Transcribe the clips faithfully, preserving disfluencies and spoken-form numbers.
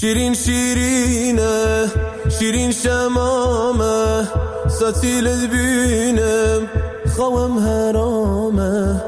شیرین شیرینه شیرین شمامه ستیلت بینم خوام حرامه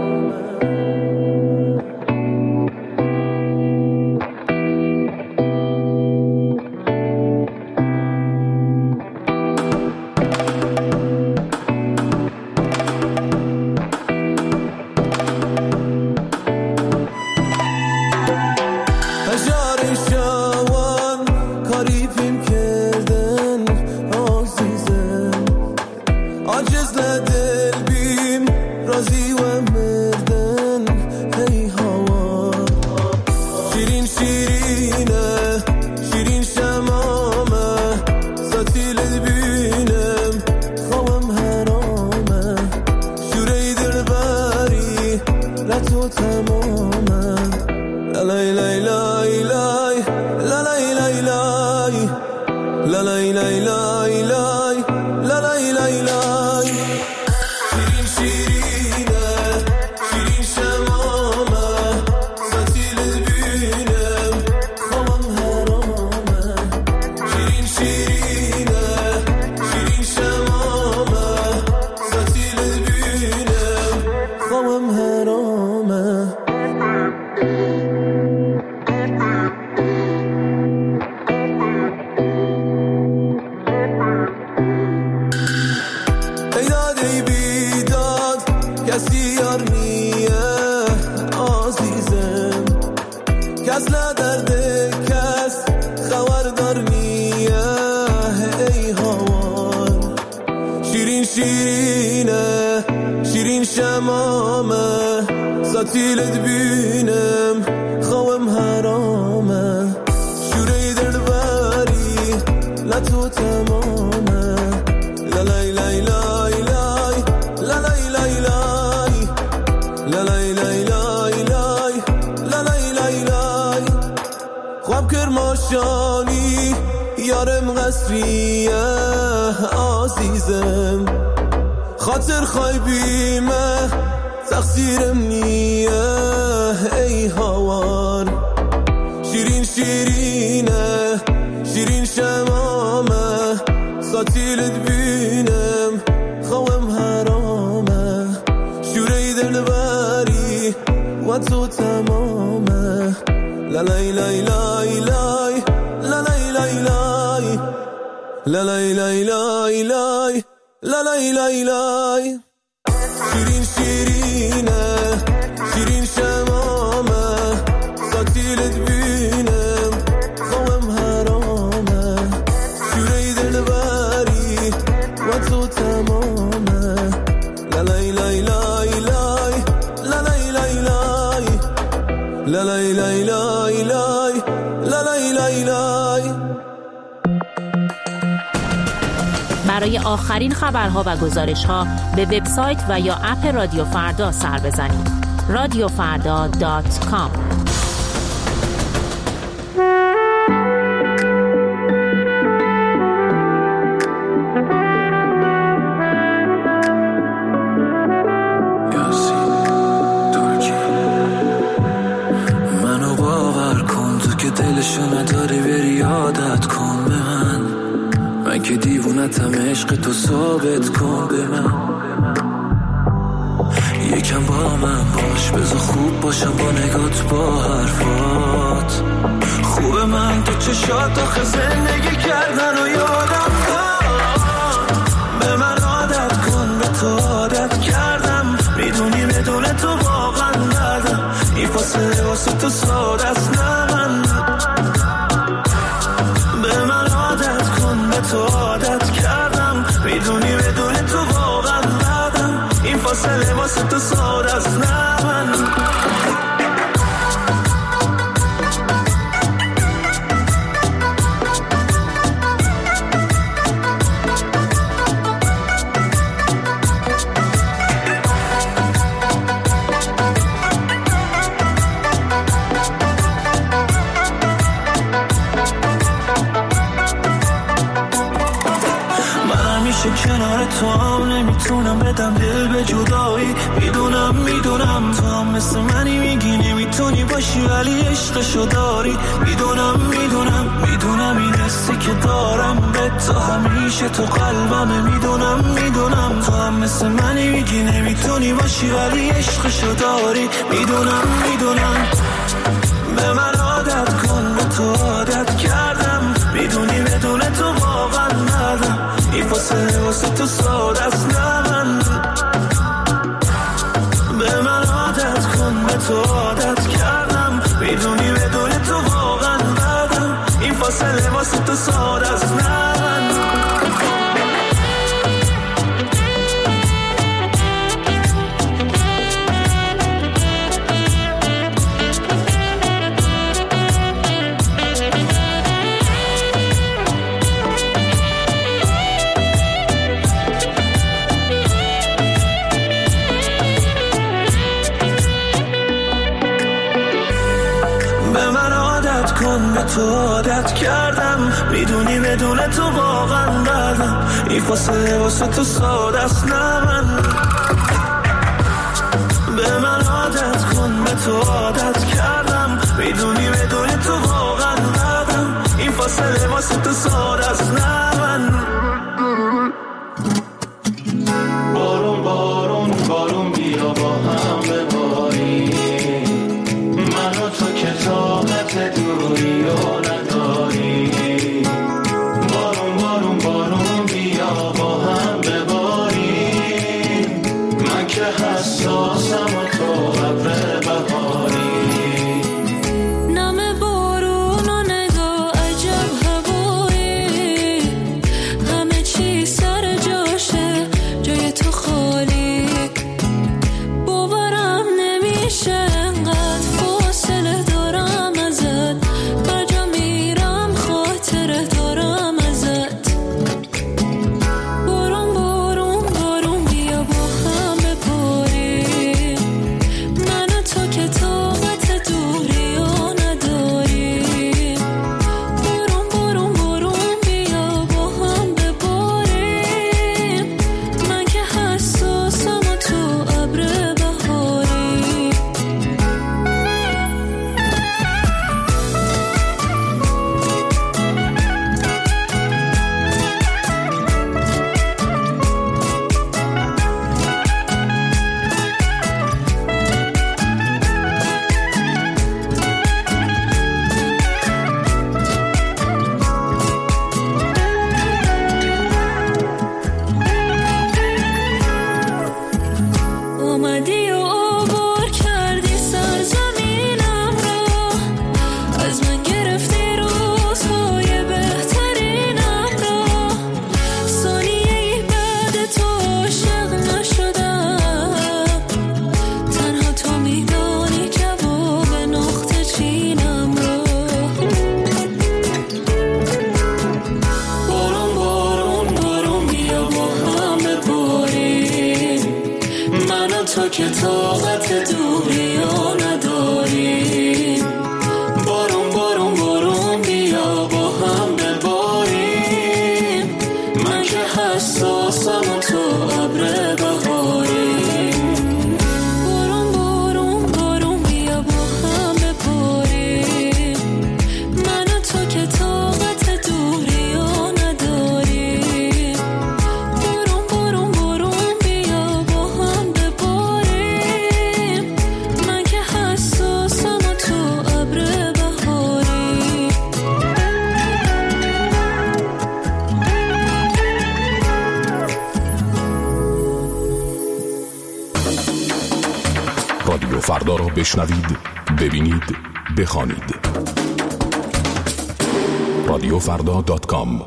خاطر خایبیمه تقصیرم نیه ای هوار شیرین شیرینه شیرین شمامه ساتیلت بینم خوام حرامه شوری دلبری و تو تمامه لالای لای لای لای لالای لای لای لالای لای لای لای لالای لای لای شیرین شیرینه شیرین شمامه ساتیلت بینم خوام حرامه شوری دلبری و تو تمامه لالای لای لای لای لالای لای لای لالای لای لای لای لالای لای لای. برای آخرین خبرها و گزارش‌ها به وبسایت و یا اپ رادیو فردا سر بزنید. رادیو فردا دات کام. منو باور کن تو که دلشو نداری بری عادت کن به من من که دیوونتم عشق تو ثابت کن به من یکم با من باش بذار خوب باشم با نگات با حرفات خوب من تو چشات آخه زندگی کردن و یادم داد به من عادت کن به تو عادت کردم میدونی بدون تو واقعا ندم این فاصله واسه تو ساده است نه من به من عادت کن به تو عادت کردم میدونی بدون تو واقعا ندم این فاصله واسه تو ساده است نه من کنار تو هم نمیتونم نمیتونم بدم دل به جدایی. میدونم میدونم تو هم مثل منی میگی نمیتونی باشی ولی عشقشو داری. میدونم میدونم میدونم این حسی که دارم به تو همیشه تو قلبمه. میدونم میدونم تو هم مثل منی میگی نمیتونی باشی ولی عشقشو داری. میدونم میدونم به من عادت کن به تو عادت کردم. میدونی بدون تو واقعا ندم این فاصله واسه تو ساده است. نه من به من عادت کن به تو عادت کردم. میدونی بدون تو واقعا ندم این فاصله واسه تو ساده است. نه من تو عادت کردم. میدونی بدون تو واقعا ندم این فاصله واسه تو ساده است. نه من به من عادت کن به تو عادت کردم. میدونی بدون تو واقعا ندم این فاصله واسه تو ساده است. نه من بارون بارون بارون بیا با هم بباری. من و تو که طاقت دوری و نداری. بارون بارون بارون بیا با هم بباریم. من که حساسم و تو ابر بهاری. نم بارون و نگاه عجب هوایی. همه چی سر جاشه جای تو خالی. باورم نمیشه انقدر فاصله دارم ازت. هر جا میرم خاطره دارم ازت. بارون بارون بارون بیا با هم بباریم. من و تو که طاقت دوری و نداریم. بارون بارون بارون بیا با هم بباریم. من که حساسم و تو ابر بهاری. اومدی و عبور کردی سرزمینم رو. از من گرفتی روزهای بهترینم رو. ثانیه‌ای بعد تو عاشق نشدم. تنها تو میدانی جواب نقطه چینم رو. بارون بارون بارون بیا با هم بباریم. من و تو که طاقت دوری و نداریم. بارون بارون بارون بیا با هم بباریم. من که حساسم و تو ابر بهاری. بارون بارون بارون بیا با هم بباریم. من و تو که طاقت دوری و نداریم. بارون بارون بارون بیا با هم بباریم. من که حساسم و تو ابر بهاری. رادیو فردا را بشنوید، ببینید، بخوانید. رادیو فردا دات کام.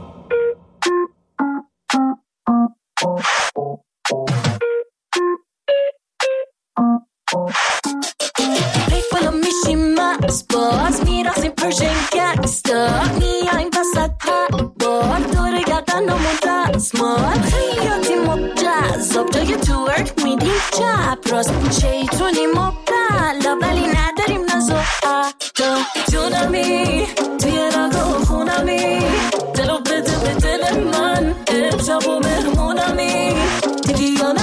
باز میرقصیم پرشن گنگستا. میایم وسط پربار دور گردنمون دستمال. خیاطی مجذاب جای تو ورک میدیم چپ راست. شیطونی مبتلا ولی نداریم نزو حتی. جونمی توی رگا خونمی. دلو بده به دل من امشب و مهمونمی. دیگیانه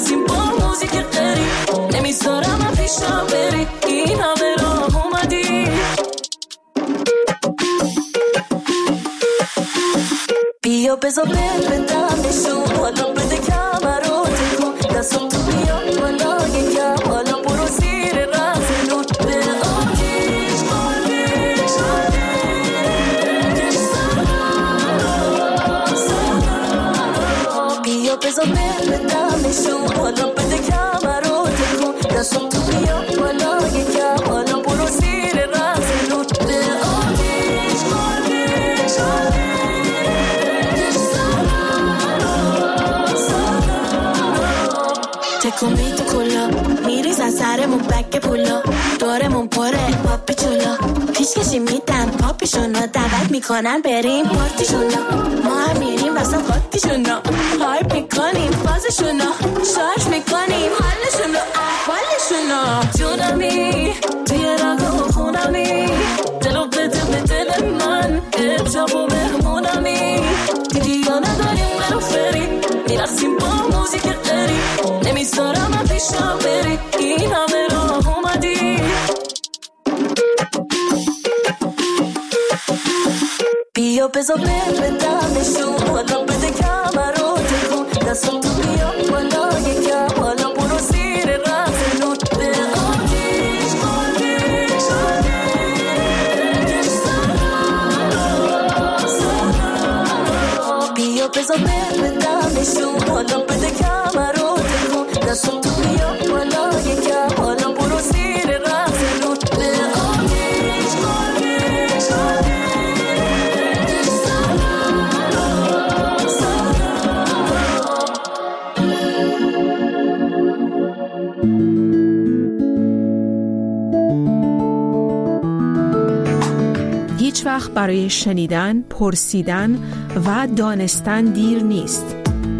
میرقصیم با موزیک غریب نمیذارم من پیشم بری این همه راه اومدی بیا بذار بل بدم نشون حالا بده کمر رو تکون دستم تو بیا بالا یکم حالا برو زیر رز نون به آتیش آتیش آتیش بیا بذار بل بدم نشون حالا بده کمر رو تکون دستم تو بیا بالا یکم حالا برو زیر رز نون به آتیش آتیش آتیش تکونی تو کلا میریز از سرمون بک پولا دورمون پره پاپی چولا پیشکشی میدن پاپیشونا دعوت میکنن بریم پارتیشونا ما هم میریم وسط قاطیشونا هایپ میکنیم فازشونا شارژ میکنیم حالشونا احوالشونا جونمی توی رگو خونمی دلو بده به دل من امشب و مهمونمی دیدی یا نداریم منو فری میرقصیم با موزیک غریب نمیذارم من پیشم بری این همه راه اومدی بیا بذار بل بدم نشون حالا بده کمر رو تکون دستم تو بیا بالا یکم حالا برو زیر رز نون به آتیش آتیش آتیش بیا بذار بل بدم نشون حالا بده کمر رو تکون دستم تو بیا بالا یکم حالا برو زیر رز نون به آتیش آتیش آتیش هیچ وقت برای شنیدن، پرسیدن و دانستن دیر نیست.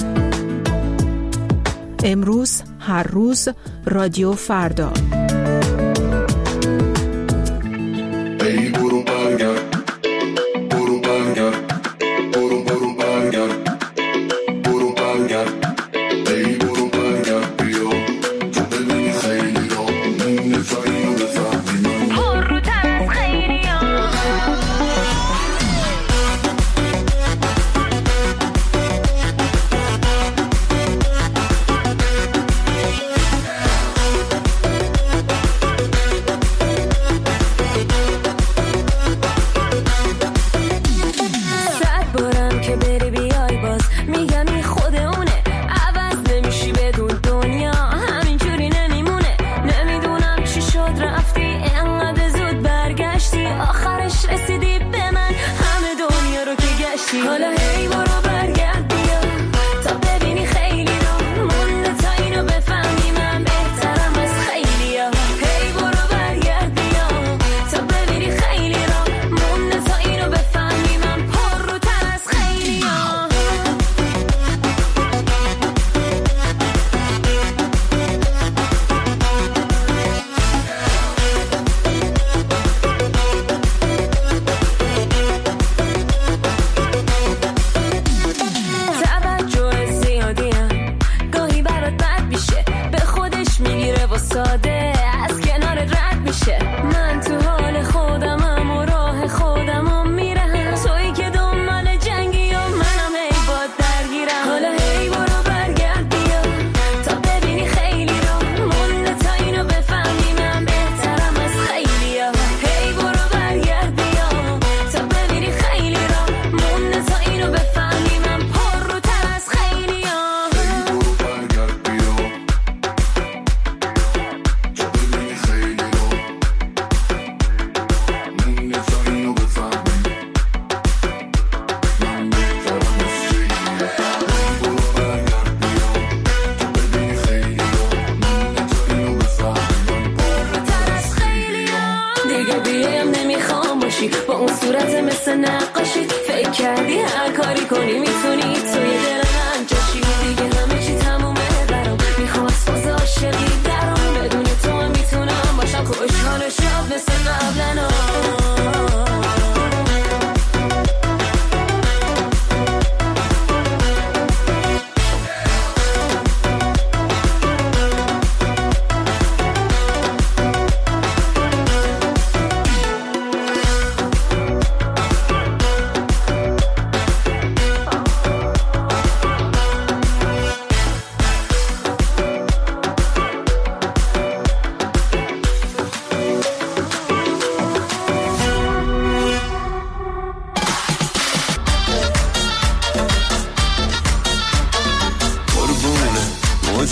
امروز، هر روز، رادیو فردا. ای برو برگرد برو برگرد برو برو برگرد برو برگرد ای برو برگرد بیا تو بدونی خیلی را نفعی و بفهمی من برو تر خیلی ها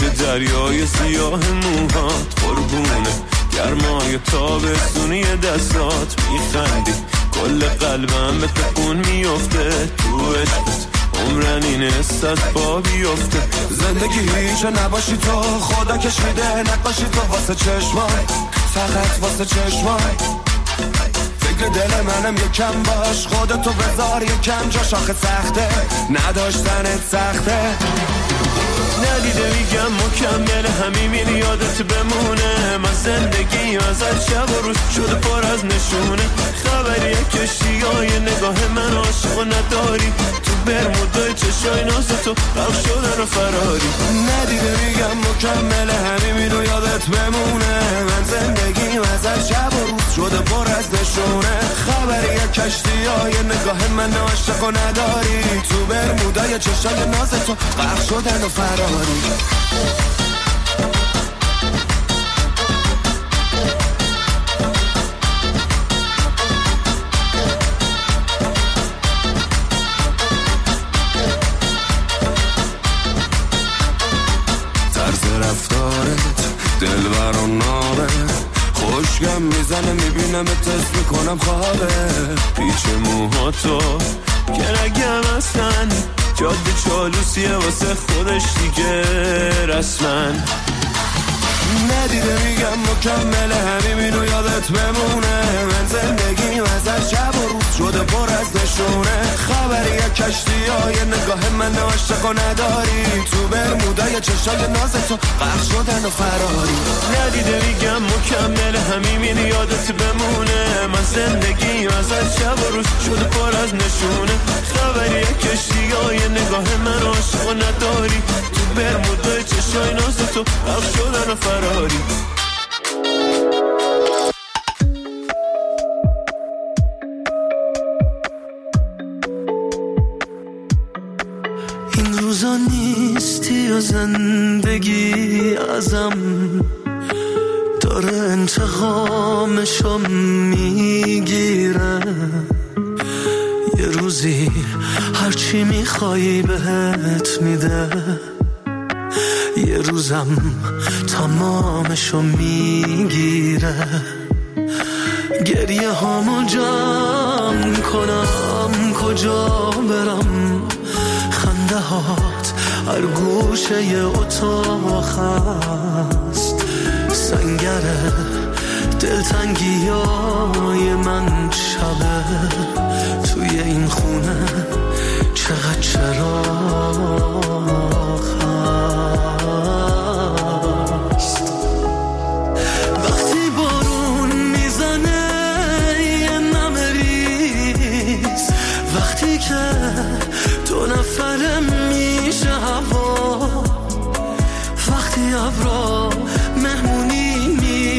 دریای سیاه موهات قربونه گرمای تابستونی دستات میخندی کل قلبم به تکون میفته تو عشقت عمرن این استاد پا بیفته زندگی هیچ نباشی تو خدا کشیده نقاشی تو واسه چشمای فقط واسه چشمای فکر دل منم یکم باش خودتو بذار یکم جا شاخه سخته نداشتنت سخته ندیده میگم مکمل همین یادت بمونه من زندگی ازت شب و روز شده پر از نشونه خبری کشتی های نگاه من عاشق و نداری تو برمودای چشای ناز تو غرق شدن و فراری ندیده میگم مکمل همین یادت بمونه من زندگی ازت شب و روز شده پر از نشونه خبری کشتی های نگاه من عاشق و نداری تو برمودای چشای ناز تو غرق شدن و فراری طرز رفتارت دلبر و نابه خوشگم میزنه میبینم تست میکنم خوابه پیچ موهاتو که نگم اصلا جاده چالوسیه واسه خودش دیگه رسما ندیده میگم مکمل همینو یادت بمونه من زندگی ازت شب و روز شده پر از نشونه خبری کشتی های نگاه من عاشق و نداری تو برمودای چشای ناز تو غرق شدن و فراری ندیده میگم مکمل همین یادت بمونه من زندگی ازت شب و روز شده پر از نشونه خبری کشتی های نگاه من عاشق و نداری تو برمودای چشای ناز تو غرق شدن و فراری این روزا نیستی و زندگی ازم داره انتقامشو میگیره یه روزی هرچی میخوایی بهت میده یه روزم تمامشو میگیره گریه هامو جمع کنم کجا برم خنده هات هر گوشه ی اتاق هست سنگره دلتنگی های من شبه توی این خونه چقدر چراغ هست وقتی بارون میزنه یه نمه ریز وقتی که دو نفره میشه هوا وقتی ابرا مهمونی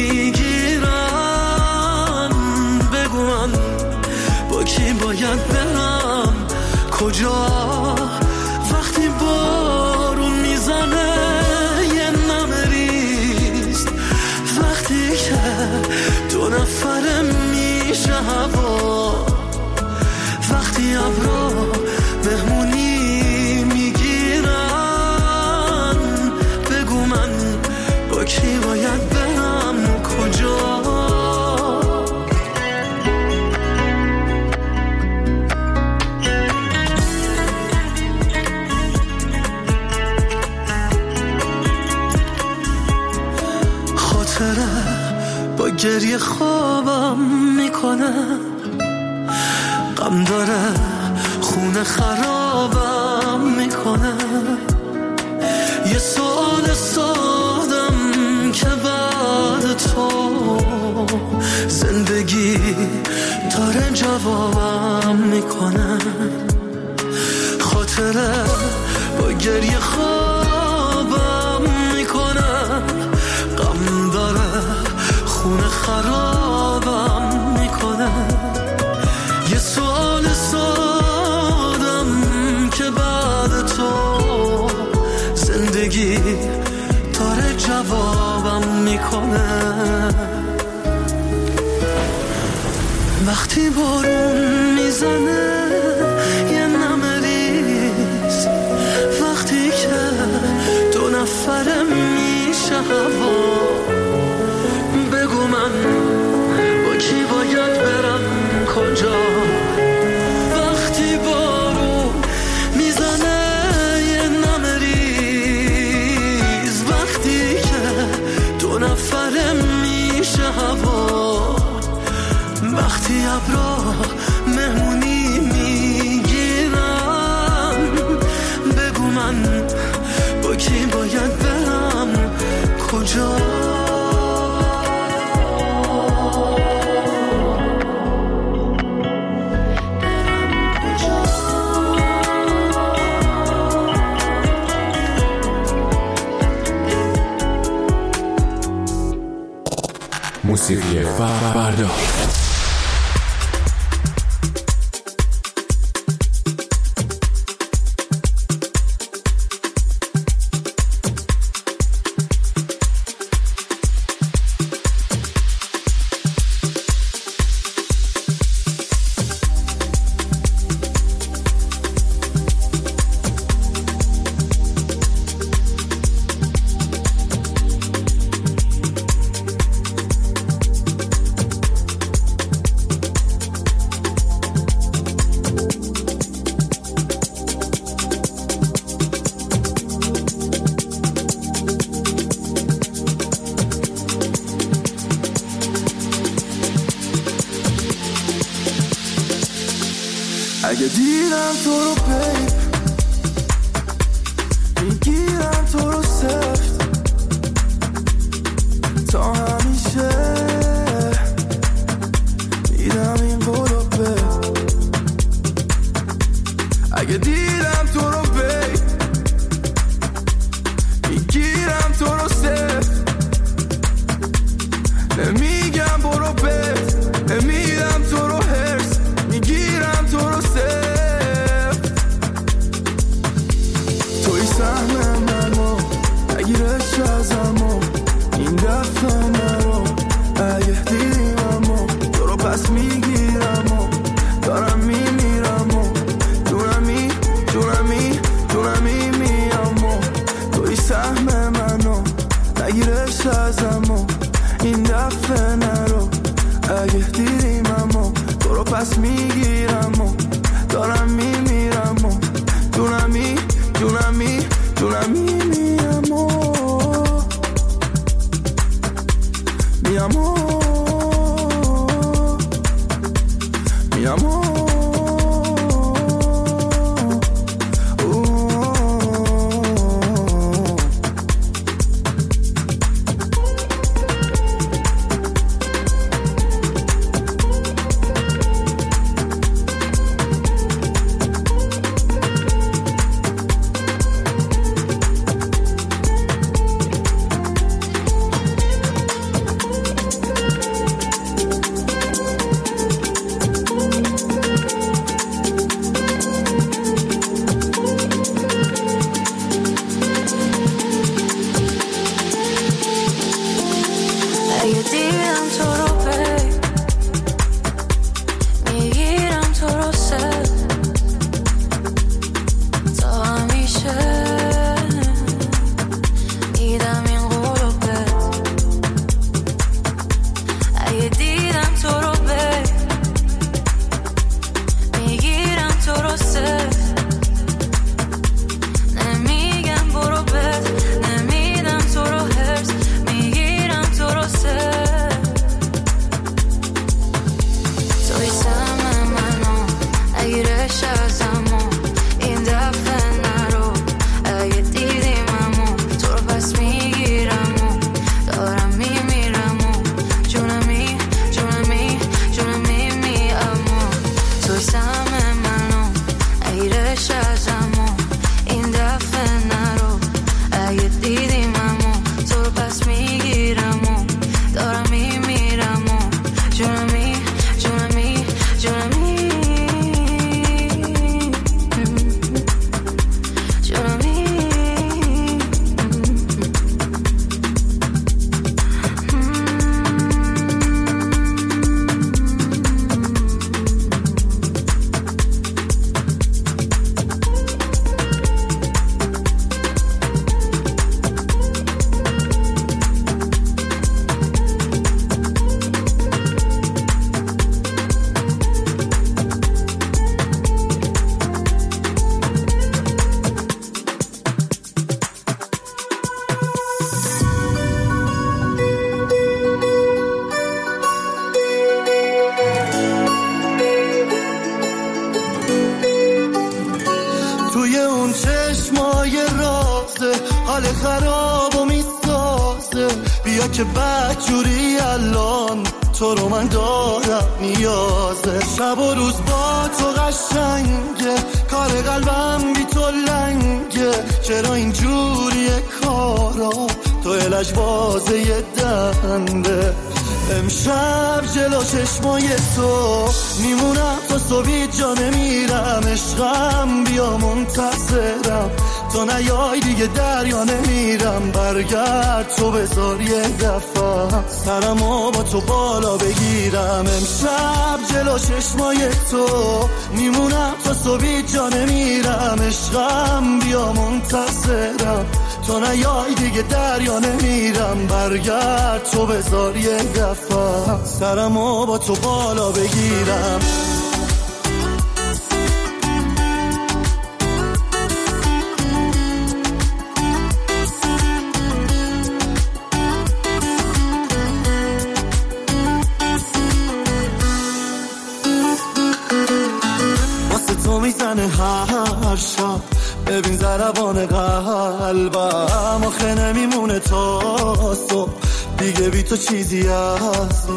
میگیرن بگو من با کی باید برم کجا وقتی بارون میزنه یه نمه ریز وقتی که دو نفره میشه هوا وقتی ابرا مهمونی میگیرن بگو من با کی باید برم کجا خاطره با گریه خوابم میکنه غم داره خونه خرابم میکنه یه سوال سادم که بعد تو زندگی داره جوابم میکنه خاطره با گریه خوابم میکنه غم داره خونه خرابم میکنه یه سوال سادم که بعد تو زندگی داره جوابم میکنه وقتی بارون میزنه یه نمه ریز وقتی که دو نفره هوا. بگو من با کی باید برم کجا وقتی بارون میزنه یه نمریز، وقتی که دو نفره میشه هوا، وقتی ابرا مهمونی میگیرم. بگو من با کی باید برم کجا. موسیقی فردا. اگه دیدم تو رو بیب میگیرم تو رو سفت تا همیشه میدم این قولو بیب. اگه دیدم تو رو بیب میگیرم تو رو سفت نمیگم برو بیب نمیدم تو رو هرس میگیرم تو رو سفت. توی سهم منو نگیرش ازمو این دفعه نرو. اگه دیدیممو تو رو پس میگیرم و دارم میمیرم و جونمی جونمی جونمی میام و توی سهم منو نگیرش ازمو این دفعه نرو. اگه دیدیممو تو رو پس میگیرم و دارم میمیرم و جونمی جونمی جونمی میام و میام و میام و بیا که بدجوری الان تو رو من دارم نیازه. شب و روز با تو قشنگه، کار قلبم بی تو لنگه. چرا اینجوریه کارا، تو الش بازه یه دنده. امشب جلو چشمای تو میمونم تا صبحی جا نمیرم. عشقم بیا منتظرم، تو نیای دیگه دریا نمیرم. برگرد تو بذار یه دفعه سرمو با تو بالا بگیرم. امشب جلو چشمای تو میمونم تا صبحی جا نمیرم. عشقم بیا منتظرم، تو نیای دیگه دریا نمیرم. برگرد تو بذار یه دفعه سرمو با تو بالا بگیرم. واسه تو میزنه هر شب، ببین ضربان قلبم. آخه نمیمونه تا صبح دیگه بی تو چیزی از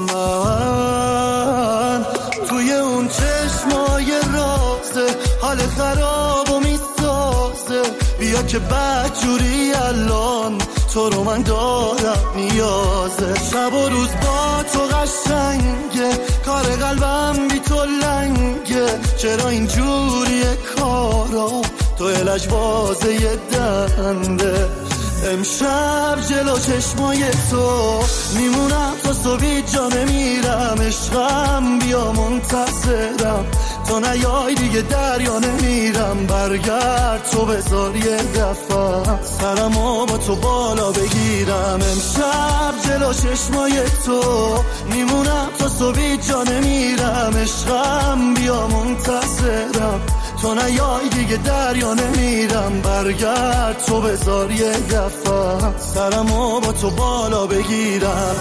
من. توی اون چشمای رازه حال خرابو میسازه. بیا که بدجوری الان تو رو من دارم نیازه. شب و روز با تو قشنگه، کار قلبم بی تو لنگه. چرا اینجوریه کارا، تو الش بازه یه دنده. امشب جلو چشمای تو میمونم تا صبحی جا نمیرم. عشقم بیا منتظرم، تو نیای دیگه دریا نمیرم. برگرد تو بذار یه دفعه سرمو با تو بالا بگیرم. امشب جلو چشمای تو میمونم تا صبحی جا نمیرم. عشقم بیا منتظرم، تو نیای دیگه دریا نمیرم. برگرد تو بذار یه دفعه سرمو با تو بالا بگیرم.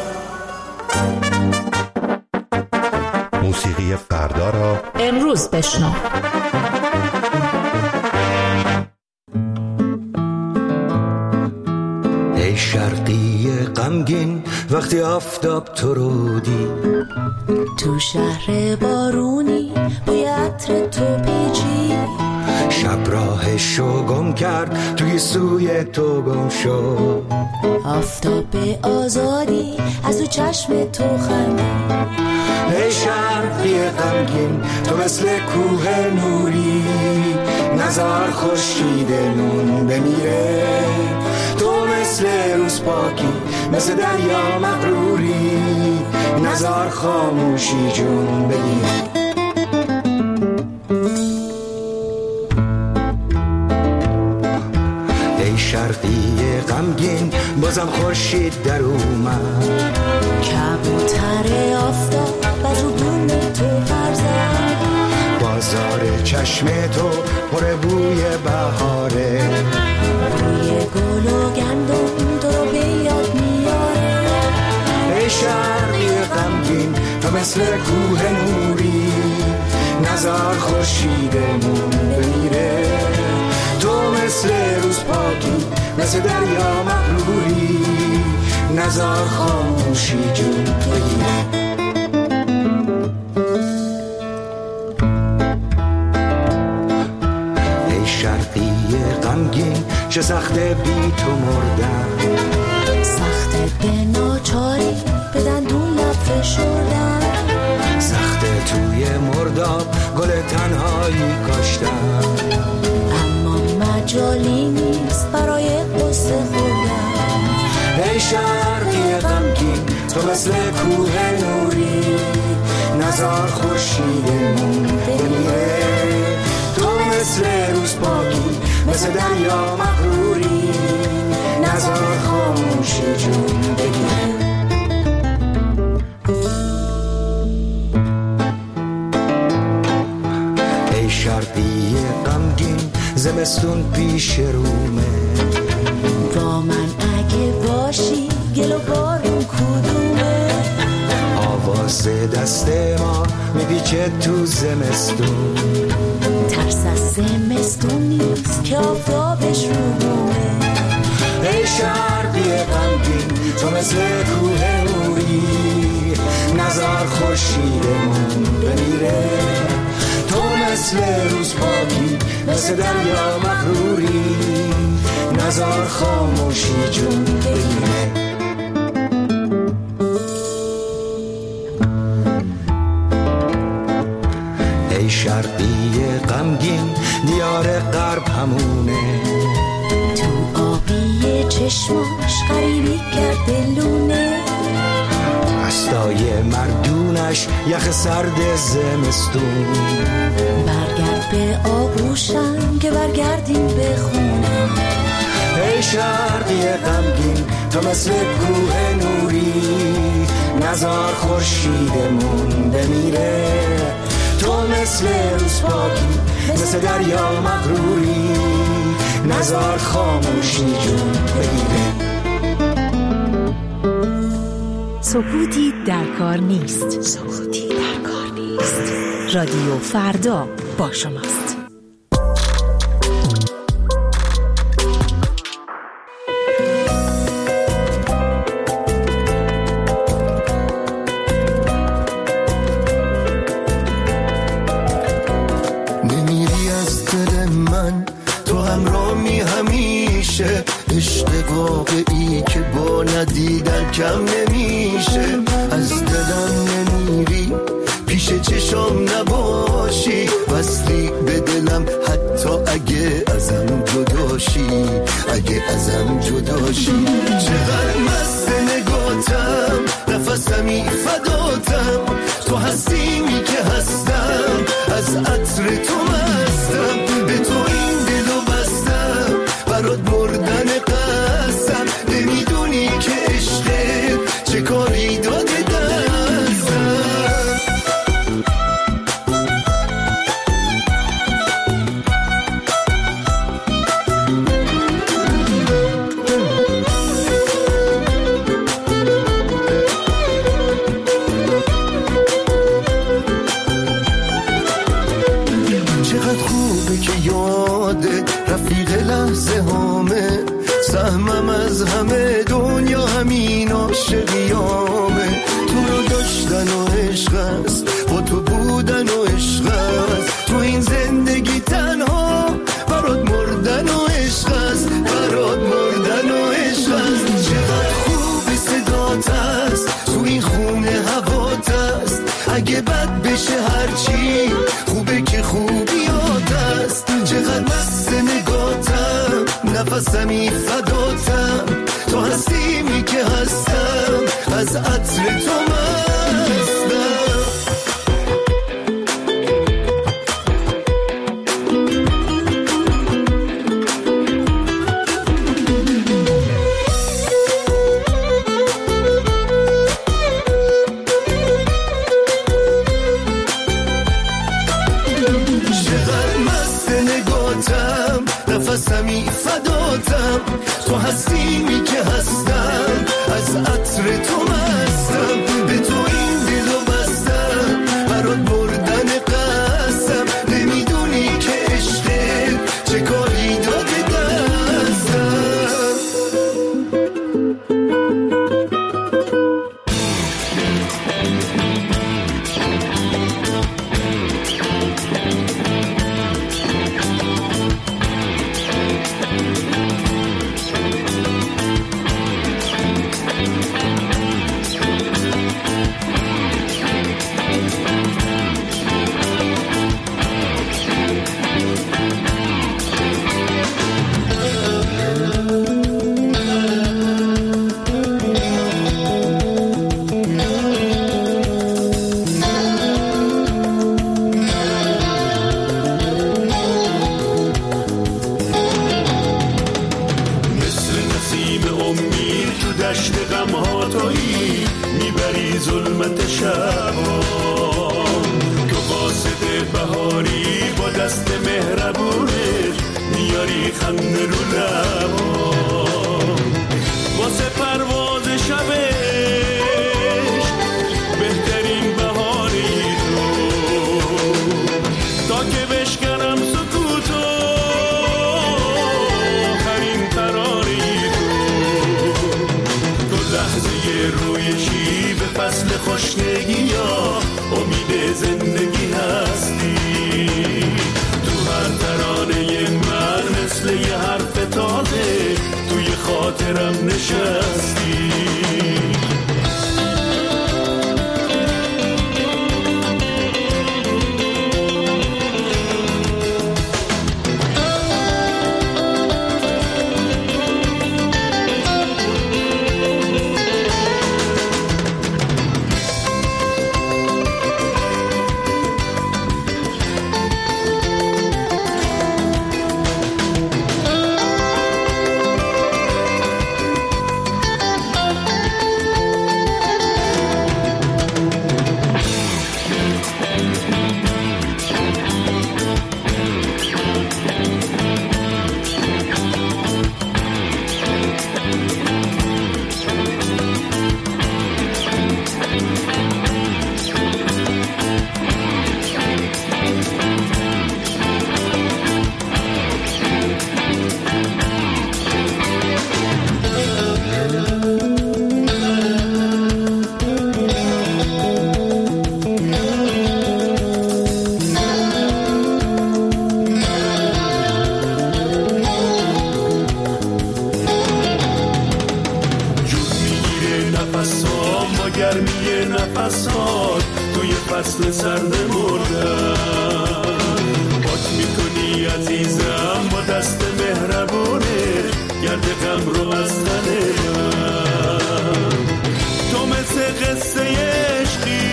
موسیقی فردا را امروز بشنو. ای شرقی غمگین وقتی آفتاب تو رو دید، تو شهر بارونی بوی عطر تو پیچی. شب راهشو گم کرد توی سوی تو گم شد. آفتاب آزادی از تو چشم تو خندید. ای شرقی غمگین تو مثل کوه نوری، نزار خورشید نون بمیره. تو مثل روز پاکی مثل دریا مغروری، نزار خاموشی جون بگیره. ای شرقی غمگین بازم خورشید در اومد. کبوتر آفتاب و تو بوم تو پرزد. بازار چشم تو پر بوی بهاره. بوی گل و گندم تو رو به یاد میاره. ای شرقی غمگین تو مثل کوه نوری، نزار خورشیدمون بمیره. تو مثل روز پاکی مثل دریا مغروری، نزار خاموشی جون بگیره. ای شرقی غمگین چه سخته بی تو مردن. سخته به ناچاری بدن دون لب فشردن. سخته توی مرداب گل تنهایی کاشتن. اما مجالی نیست برای قصه خوردن. ای شرقی غمگین تو مثل کوه نوری، نزار خورشیدمون بمیره. تو مثل روز پاکی مثل دریا مغروری، نزار خاموشی جون بگیره. ای شرقی غمگین زمستون پیش رومه. با من اگه باشی گل و بارون کدومه. آواز دست ما میپیچه تو زمستون. ترس از زمستون نیست که آفتابش رو بومه. ای شرقی غمگین تو مثل کوه نوری نزار خورشیدمون بمیره، تو مثل روز پاکی مثل دریا مغروری نزار خاموشی جون بگیره. ای شرقی غمگین دیار غرب همونه، تو آبی چشماش غریبی کرده لونه، دستای مردونش یخ سرد زمستون. برگرد به آغوشم که برگردیم به خونه. ای شرقی غمگین تو مثل کوه نوری نزار خورشیدمون بمیره، تو مثل روز پاکی مثل دریا مغروری نزار خاموشی جون بگیره. سکوتی در کار نیست، سکوتی در کار نیست. رادیو فردا با شماست. نمیری از دل من، تو همراهی همیشه، عشق واقعی که با ندیدن کم نمیشه. از دلم نمیری، پیش چشام نباشی، وصلی به دلم حتی اگه ازم جداشی، اگه ازم جداشی. چقدر مست نگاتم، نفسمی فداتم، تو هستیمی که هستم، از عطر تو مستم، به تو این دلو بستم، برات مردن قسم، نمیدونی که عشقه چه کاری داده دستم. چقدر خوبه که یادت رفیق لحظه هامه، سهمم از همه دنیا همین عاشقیامه. تو رو داشتن و عشق است، با تو بودن و عشق است، تو این زندگی تنها برات مردن و عشق است، برات مردن و عشق است. چقدر خوبی صدات است، تو این خونه هوات است، اگه بد بشه هرچی خوبه که خوبیات است. چقدر مست نگاتم، نفسمی فداتم، تو هستیمی که هستم، از عطر تو مستم. چقدر مست نگاتم، نفسمی فداتم، تو هستیمی که هستم، از عطر تو مستم، به تو این دلو بستم، برات مردن قسم، نمیدونی که عشقه چه کاری داده دستم. لحظه رویشی به فصل خشکگی ها امید زندگی هستی. تو هر ترانه من مثل یه حرف تازه توی خاطرم نشستی. فصل سرد مردم پاک میکنی عزیزم با دست مهربونه گرد غم رو از تن من. تو مثل قصه عشقی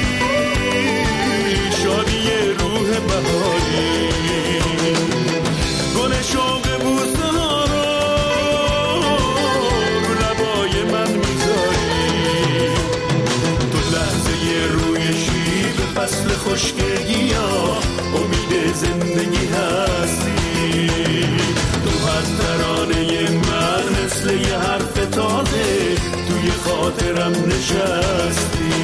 شادی روح بهاری گل شوق بوسه ها رو رو لبای من میذاری. تو لحظه رویشی به فصل خشکگی ها امید زندگی هستی. تو هر ترانه من مثل یه حرف تازه توی خاطرم نشستی.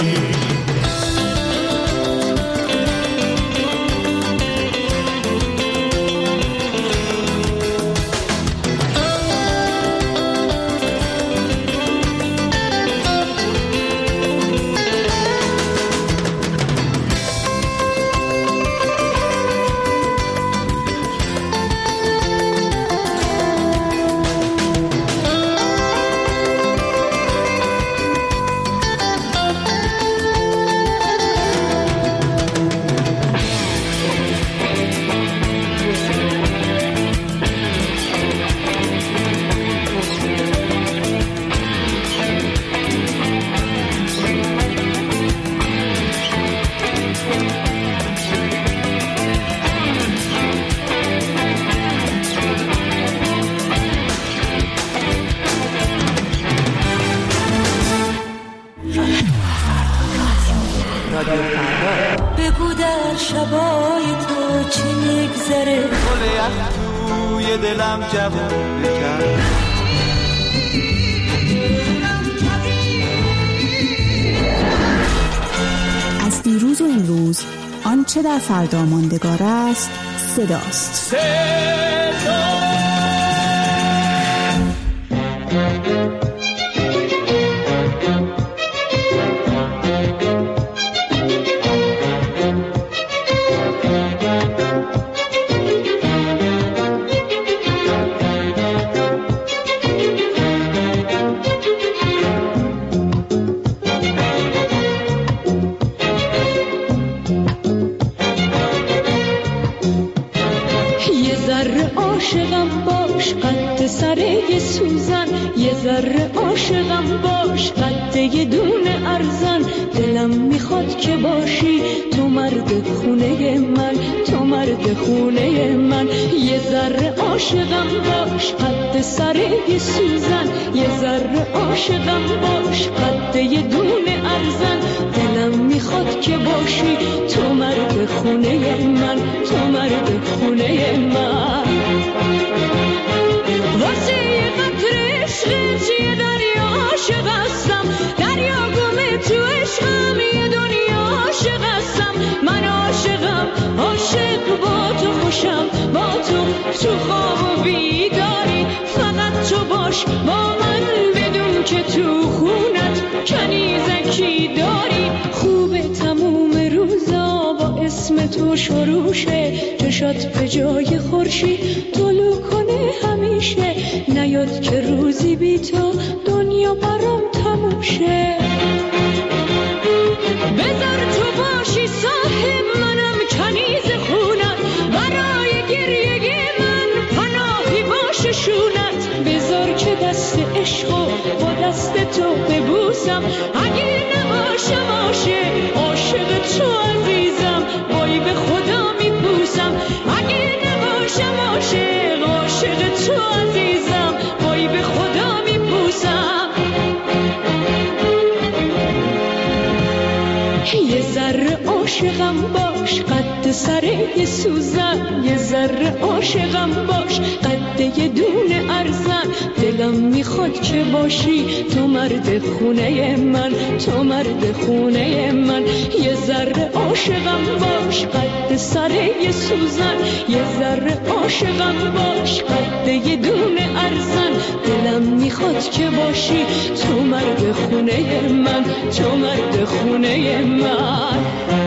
بگو در شبای تو چی میگذره گل یخ توی دلم جوون بکرد. از دیروز و امروز آنچه در فردا ماندگار است صداست. صدا عاشقم باش قد سره سوزن، یه ذره عاشقم باش قد یه دونه ارزن. دلم میخواد که باشی تو مرد خونه من، تو مرد خونه من. یه ذره عاشقم باش قد سره سوزن، یه ذره عاشقم باش قد یه دونه ارزن. دلم میخواد که باشی تو مرد خونه من، تو مرد خونه من. واسه یه قطر عشقت یه دریا عاشق هستم، دریا گمه تو عشقم یه دنیا عاشق هستم. من عاشقم عاشق با تو خوشم، با تو تو خواب و بیداری. فقط تو باش با من بدون که تو خوب میپوسم اگه نباشم عاشق عاشق تو عزیزم وای به خدا میپوسم اگه نباشم عاشق عاشق تو عزیزم وای به خدا میپوسم یه ذره عاشقم باش قد سر یه سوزن یه ذره عاشقم باش قد یه دونه ارزن دلم میخواد که باشی تو مرد خونه من تو مرد خونه من یه ذره عاشقم باش قد سر یه سوزن یه ذره عاشقم باش قد یه دونه ارزن دلم میخواد که باشی تو مرد خونه من تو مرد خونه من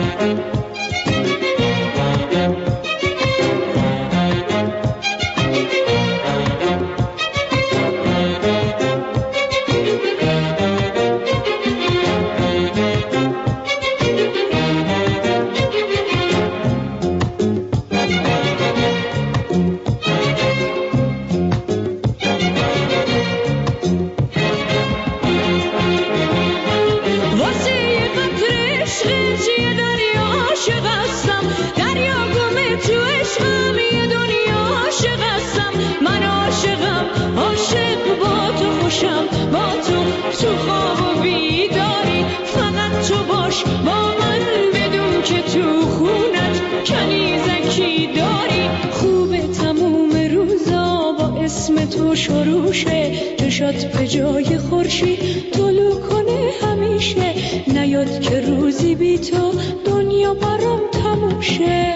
چشات به جای خورشید طلوع کنه همیشه نیاد که روزی بی تو دنیا برام تموم شه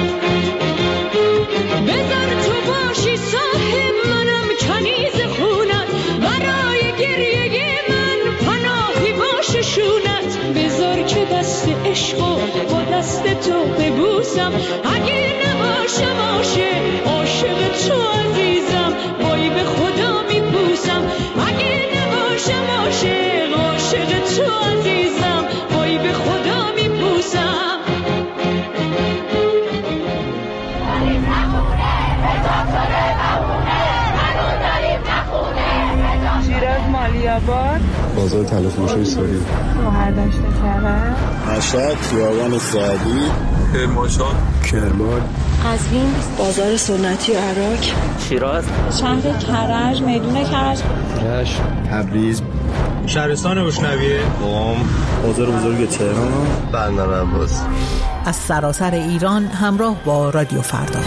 بذار تو باشی صاحب منم کنیز خونت برای گریه من پناهی باشه شونت بذار که دست عشقو با دست تو ببوسم اگه نباشم عاشق عاشق تو عزیزم وای به خدا میپوسم اگه نباشم عاشق عاشق تو عزیزم وای به خدا میپوسم داریم نخونه دکتر بمونه هنوز داریم نخونه شیراز مالیاباد بازار تلافروشی ساری مهردشت کرم مشهد خیابان سعدی کرمانشاه کرمان قزوین بازار سنتی عراق شیراز شهر کرج میدون کرج رشت تبریز شهرستان بوشنویه قم بازار بزرگ تهران بندر عباس از سراسر ایران همراه با رادیو فردا.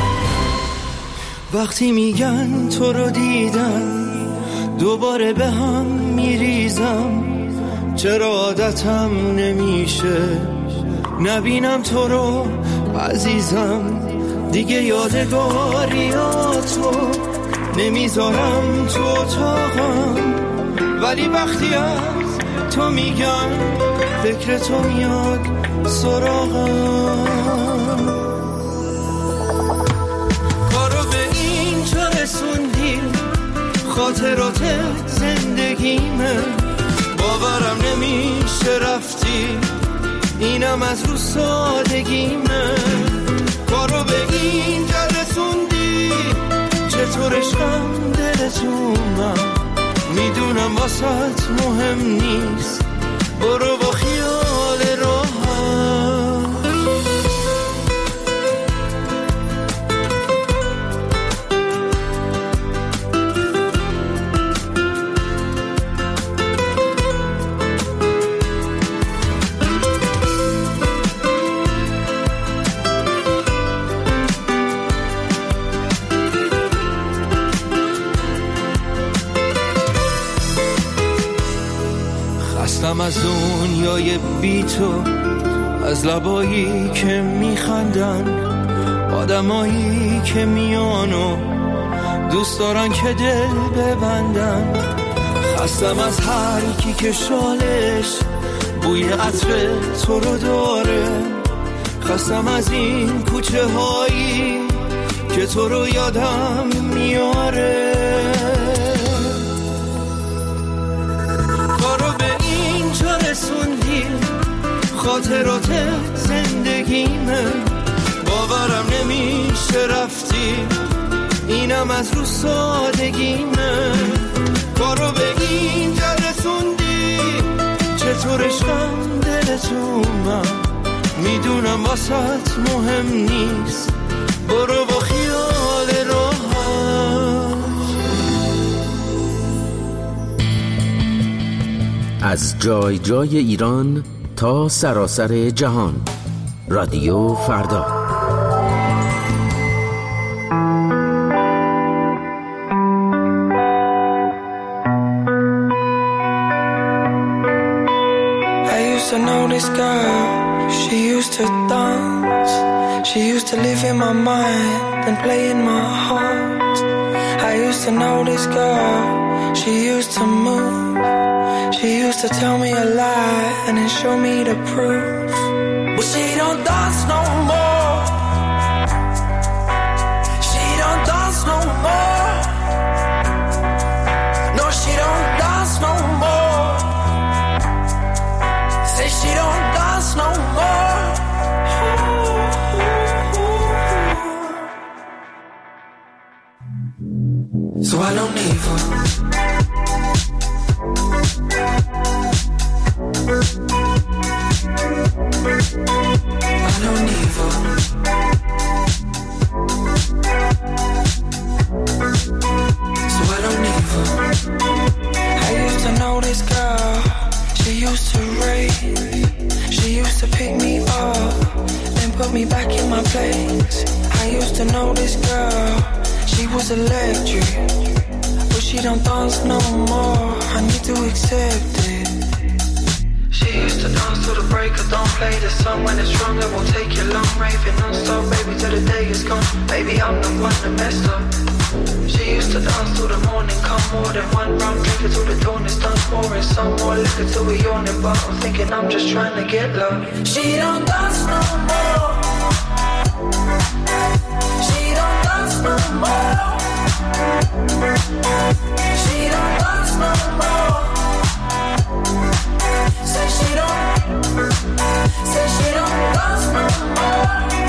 وقتی میگن تو رو دیدم دوباره به هم میریزم چرا عادتم نمیشه نبینم تو رو عزیزم دیگه یادگاریاتو نمیذارم تو اتاقم ولی وقتی از تو میگم فکر تو میاد سراغم کارو به اینجا رسوندی خاطرات زندگیمه باورم نمیشه رفتی اینم از رو سادگیمه کارو به اینجا رسوندی چطور عشقم دلتونم میدونم واسط مهم نیست برو با خیال راحت خستم از دنیای بی تو از لبایی که میخندن آدمایی که میانو دوست دارن که دل ببندن خستم از هر کی که شالش بوی عطر تو رو داره خستم از این کوچه هایی که تو رو یادم میاره کارو به اینجا رسوندی خاطرات زندگیمه باورم نمیشه رفتی اینم از رو سادگیمه کارو به اینجا رسوندی تو رشتم دل تو من میدونم واسط مهم نیست برو با خیال راحت. از جای جای ایران تا سراسر جهان، رادیو فردا. I know this girl, she used to dance. She used to live in my mind and play in my heart. I used to know this girl, she used to move. She used to tell me a lie and then show me the proof. But she don't dance no more. She don't dance no more. No, she don't dance no more. Say she don't dance no more. So I don't need her. I don't need her. So I don't need her. I used to know this girl. She used to rave. She used to pick me up, then put me back in my place. I used to know this girl. She was electric, but she don't dance no more. I need to accept it. She used to dance till the break of dawn. Play the song when it's strong, it will take you long. Raving non-stop, baby, till the day is gone. Baby, I'm the one that messed up. She used to dance till the morning, come more than one round. Drink it till the dawn is done, pouring some more liquor till we yawning. But I'm thinking I'm just trying to get love. She don't dance no more. She don't dance no more. She don't dance no more. Say she don't. Say she don't dance no more.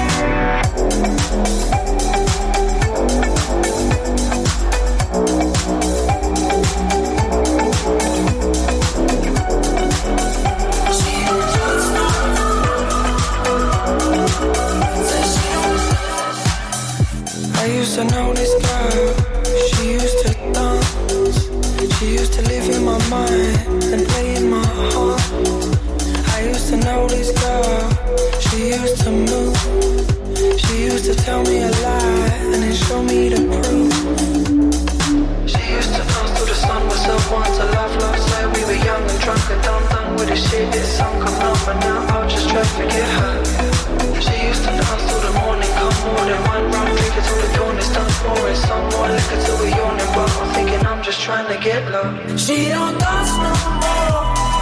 I used to know this girl, she used to dance. She used to live in my mind and play in my heart. I used to know this girl, she used to move. She used to tell me a lie and then show me the proof. She used to dance till the sun was up, want to laugh, love, say we were young and drunk and done, done with the shit, this song come up and now I'll just try to forget her. She used to dance till the morning, come more than one round, drink it till the dawn is done, pouring some more liquor till we yawning. But I'm thinking I'm just trying to get love. She don't dance no more.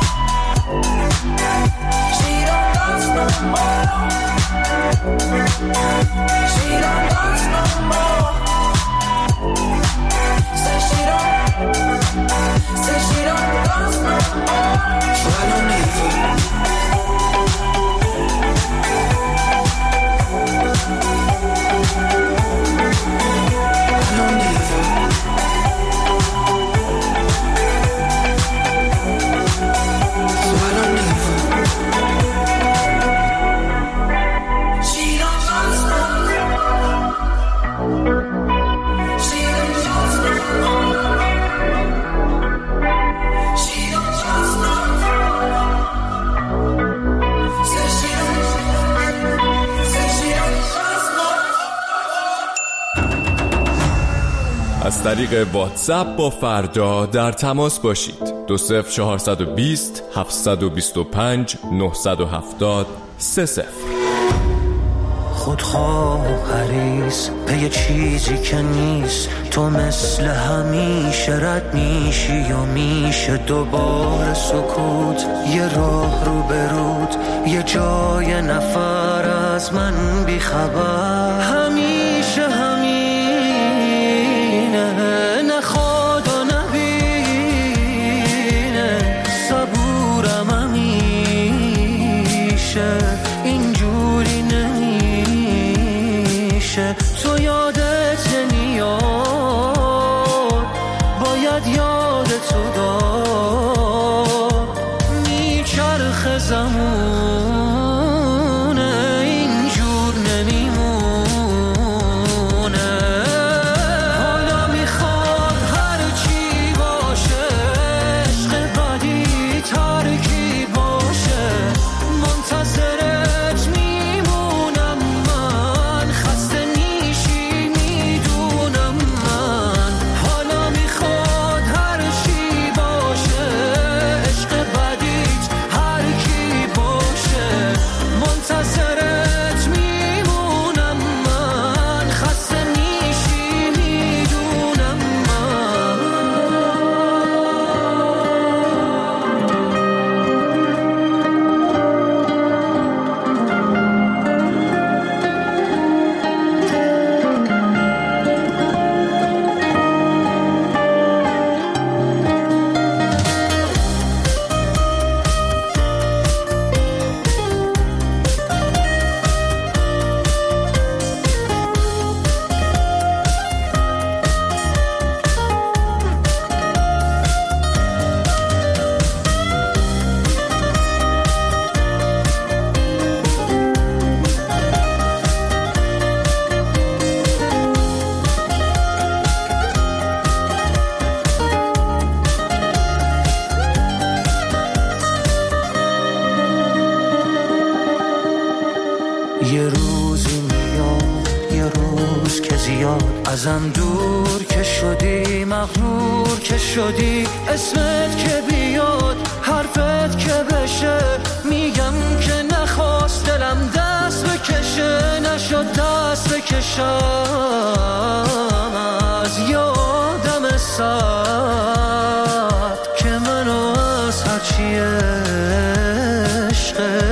She don't dance no more. She don't dance no more. Say she don't. Say she don't dance no more. So I don't need her. I don't need her. So I don't need her. She don't dance no more. She don't dance no more. She don't dance no more. Say she don't. Say she don't dance no more. از طریق واتساپ با فردا در تماس باشید. دو صفر چهارصد و بیست هفتصد و بیست و پنج نهصد و هفتاد سه صفر. خودخواه و حریص به یه چیزی که نیست، تو مثل همیشه رد میشی یا میشه دوباره سکوت، یه راه رو برود، یه جای نفر از من بیخبر، همیشه همینه، نخواد و نبینه، صبورم همیشه اینجوری نمیشه، تو یادت نمیاد باید یادتو دار، میچرخه ازم دور که شدی، مغرور که شدی، اسمت که بیاد حرفت که بشه، میگم که نخواست دلم دست بکشه، نشد دست بکشم از یادم ساعت که منو از هرچی عشقه